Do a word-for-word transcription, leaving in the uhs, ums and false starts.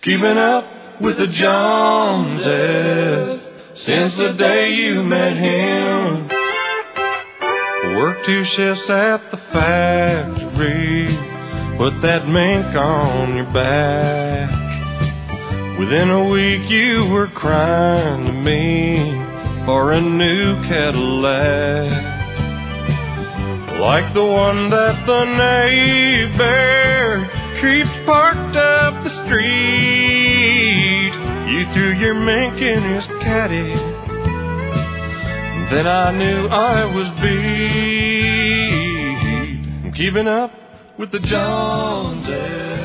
keeping up with the Joneses since the day you met him. Worked two shifts at the factory, put that mink on your back. Within a week you were crying to me for a new Cadillac, like the one that the neighbor keeps parked up the street. You threw your mink in his caddy, then I knew I was beat. I'm keeping up with the Joneses.